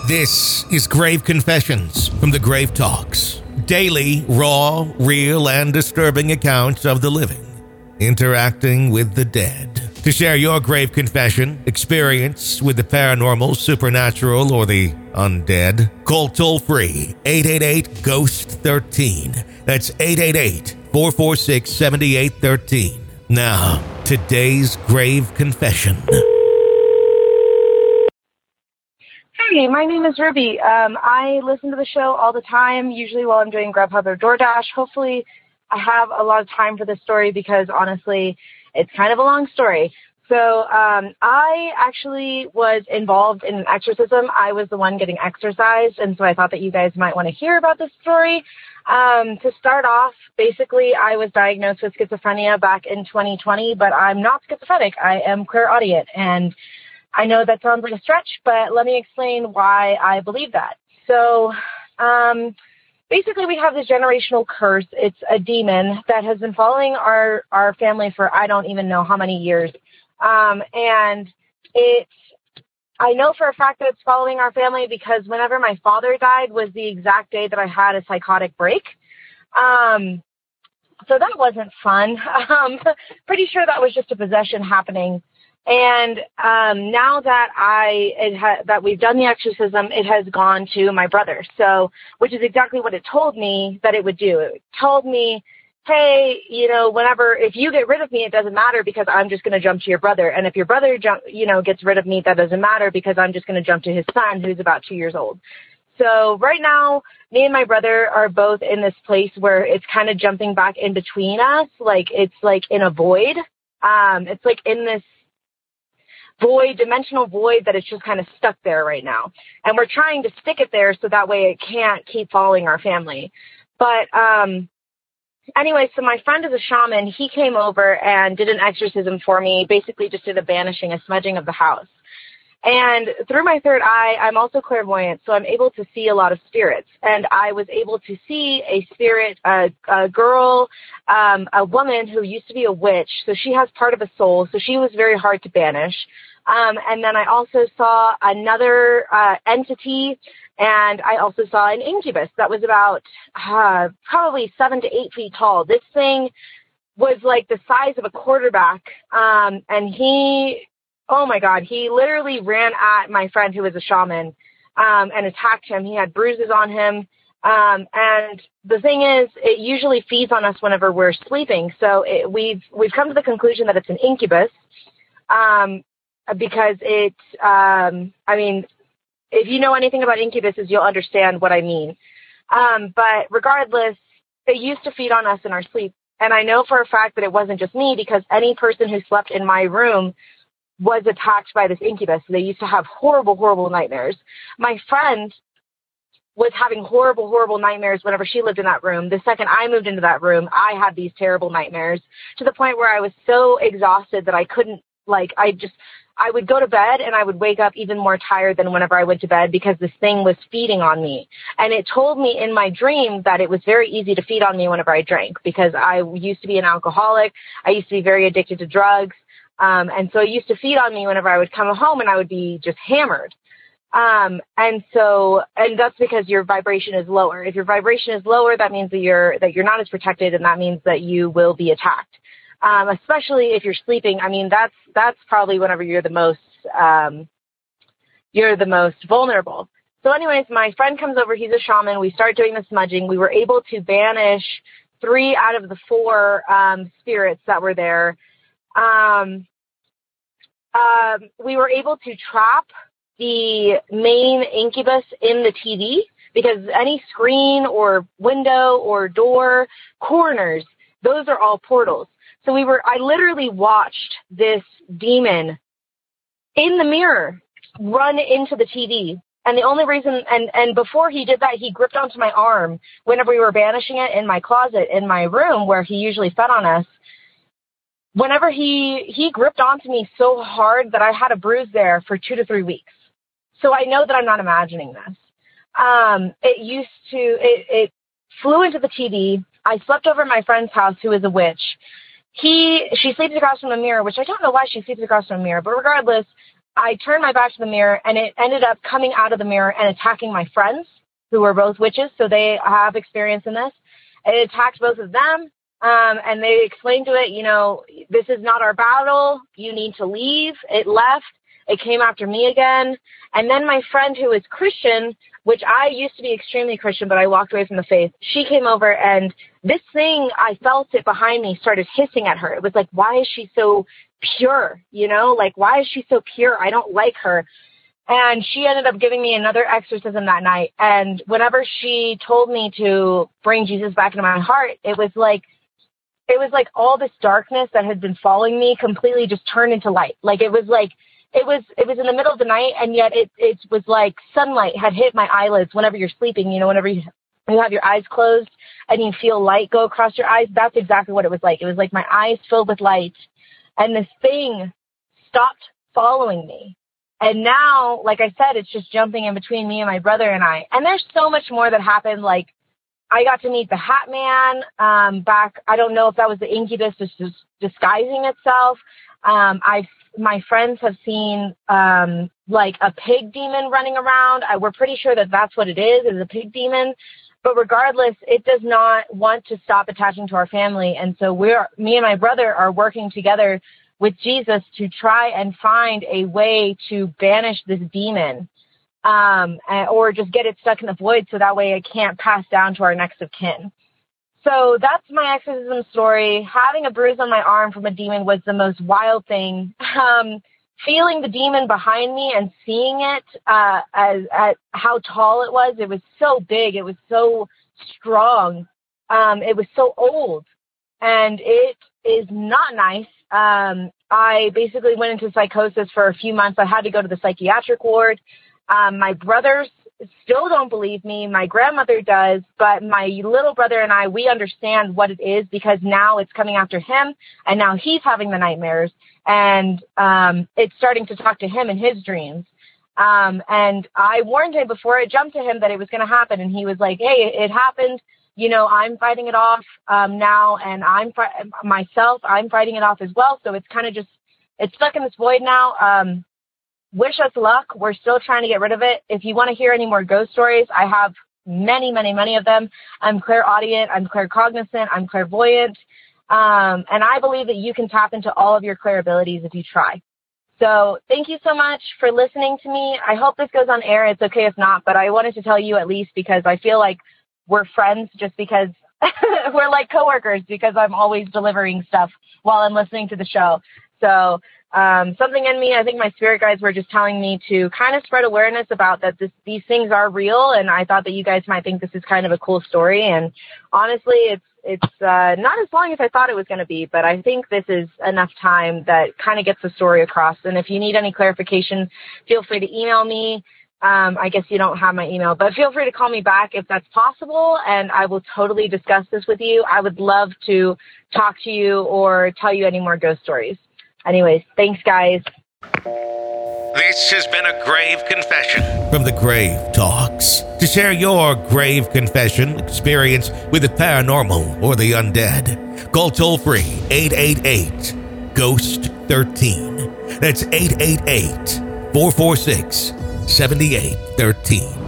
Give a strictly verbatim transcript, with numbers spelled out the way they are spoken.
This is Grave Confessions from the Grave Talks. Daily, raw, real, and disturbing accounts of the living interacting with the dead. To share your grave confession, experience with the paranormal, supernatural, or the undead, call toll-free eight eight eight, ghost thirteen. That's eight eight eight, four four six, seven eight one three. Now, today's grave confession. Hey, my name is Ruby. Um, I listen to the show all the time, usually while I'm doing Grubhub or DoorDash. Hopefully, I have a lot of time for this story because, honestly, it's kind of a long story. So um, I actually was involved in an exorcism. I was the one getting exorcised, and so I thought that you guys might want to hear about this story. Um, to start off, basically, I was diagnosed with schizophrenia back in twenty twenty, but I'm not schizophrenic. I am clairaudient, and I know that sounds like a stretch, but let me explain why I believe that. So um, basically, we have this generational curse. It's a demon that has been following our, our family for I don't even know how many years. Um, and it's, I know for a fact that it's following our family because whenever my father died was the exact day that I had a psychotic break. Um, so that wasn't fun. Um, pretty sure that was just a possession happening. And um, now that I it ha- that we've done the exorcism, it has gone to my brother. So, which is exactly what it told me that it would do. It told me, hey, you know, whenever if you get rid of me, it doesn't matter because I'm just going to jump to your brother. And if your brother, jump, you know, gets rid of me, that doesn't matter because I'm just going to jump to his son, who's about two years old. So right now, me and my brother are both in this place where it's kind of jumping back in between us, like it's like in a void. Um, it's like in this void, dimensional void that it's just kind of stuck there right now. And we're trying to stick it there so that way it can't keep following our family. But um, anyway, so my friend is a shaman. He came over and did an exorcism for me, basically just did a banishing, a smudging of the house. And through my third eye, I'm also clairvoyant, so I'm able to see a lot of spirits. And I was able to see a spirit, a, a girl, um, a woman who used to be a witch. So she has part of a soul, so she was very hard to banish. Um, and then I also saw another uh, entity, and I also saw an incubus that was about uh, probably seven to eight feet tall. This thing was like the size of a quarterback, um, and he... Oh, my God. He literally ran at my friend who was a shaman um, and attacked him. He had bruises on him. Um, and the thing is, it usually feeds on us whenever we're sleeping. So it, we've we've come to the conclusion that it's an incubus um, because it, um, I mean, if you know anything about incubuses, you'll understand what I mean. Um, but regardless, it used to feed on us in our sleep. And I know for a fact that it wasn't just me because any person who slept in my room was attacked by this incubus. They used to have horrible, horrible nightmares. My friend was having horrible, horrible nightmares whenever she lived in that room. The second I moved into that room, I had these terrible nightmares to the point where I was so exhausted that I couldn't, like, I just, I would go to bed and I would wake up even more tired than whenever I went to bed because this thing was feeding on me. And it told me in my dream that it was very easy to feed on me whenever I drank because I used to be an alcoholic. I used to be very addicted to drugs. Um, and so it used to feed on me whenever I would come home and I would be just hammered. Um, and so, and that's because your vibration is lower. If your vibration is lower, that means that you're, that you're not as protected, and that means that you will be attacked. Um, especially if you're sleeping. I mean, that's, that's probably whenever you're the most, um, you're the most vulnerable. So anyways, my friend comes over, he's a shaman. We start doing the smudging. We were able to banish three out of the four, um, spirits that were there. Um, um, we were able to trap the main incubus in the T V because any screen or window or door, corners, those are all portals. So we were, I literally watched this demon in the mirror run into the T V. And the only reason, and, and before he did that, he gripped onto my arm whenever we were banishing it in my closet in my room where he usually fed on us. Whenever he, he gripped onto me so hard that I had a bruise there for two to three weeks. So I know that I'm not imagining this. Um, it used to, it, it flew into the T V. I slept over at my friend's house who is a witch. He, she sleeps across from a mirror, which I don't know why she sleeps across from a mirror, but regardless, I turned my back to the mirror, and it ended up coming out of the mirror and attacking my friends, who were both witches, so they have experience in this. It attacked both of them, um, and they explained to it, you know, this is not our battle. You need to leave. It left. It came after me again. And then my friend, who is Christian, which I used to be extremely Christian, but I walked away from the faith, she came over, and this thing, I felt it behind me, started hissing at her. It was like, why is she so pure? You know, like, why is she so pure? I don't like her. And she ended up giving me another exorcism that night. And whenever she told me to bring Jesus back into my heart, it was like, it was like all this darkness that had been following me completely just turned into light. Like, it was like, it was, it was in the middle of the night, and yet it, it was like sunlight had hit my eyelids whenever you're sleeping, you know, whenever you, you have your eyes closed and you feel light go across your eyes. That's exactly what it was like. It was like my eyes filled with light, and this thing stopped following me. And now, like I said, it's just jumping in between me and my brother and I. And there's so much more that happened. Like, I got to meet the Hat Man um, back. I don't know if that was the incubus just disguising itself. Um, I, my friends have seen um, like a pig demon running around. I, we're pretty sure that that's what it is, is a pig demon. But regardless, it does not want to stop attaching to our family. And so we're, me and my brother are working together with Jesus to try and find a way to banish this demon, um, or just get it stuck in the void so that way it can't pass down to our next of kin. So that's my exorcism story. Having a bruise on my arm from a demon was the most wild thing. Um, feeling the demon behind me and seeing it uh, as at how tall it was, it was so big, it was so strong, um, it was so old, and it is not nice. Um, I basically went into psychosis for a few months. I had to go to the psychiatric ward. Um, my brothers still don't believe me. My grandmother does, but my little brother and I, we understand what it is because now it's coming after him, and now he's having the nightmares, and um, it's starting to talk to him in his dreams. Um, and I warned him before it jumped to him that it was going to happen, and he was like, hey, it happened. You know, I'm fighting it off um, now, and I'm fi- myself, I'm fighting it off as well. So it's kind of just, it's stuck in this void now. Um, wish us luck. We're still trying to get rid of it. If you want to hear any more ghost stories, I have many, many, many of them. I'm clairaudient, I'm claircognizant, I'm clairvoyant. Um, and I believe that you can tap into all of your clair abilities if you try. So thank you so much for listening to me. I hope this goes on air. It's okay if not, but I wanted to tell you at least because I feel like we're friends just because we're like coworkers because I'm always delivering stuff while I'm listening to the show. So um, something in me, I think my spirit guides were just telling me to kind of spread awareness about that this, these things are real. And I thought that you guys might think this is kind of a cool story. And honestly, it's it's uh, not as long as I thought it was going to be, but I think this is enough time that kind of gets the story across. And if you need any clarification, feel free to email me. Um, I guess you don't have my email, but feel free to call me back if that's possible, and I will totally discuss this with you. I would love to talk to you or tell you any more ghost stories. Anyways, thanks, guys. This has been a grave confession from the Grave Talks. To share your grave confession experience with the paranormal or the undead, call toll-free eight eight eight, ghost thirteen. That's eight eight eight, four four six, seven eight one three.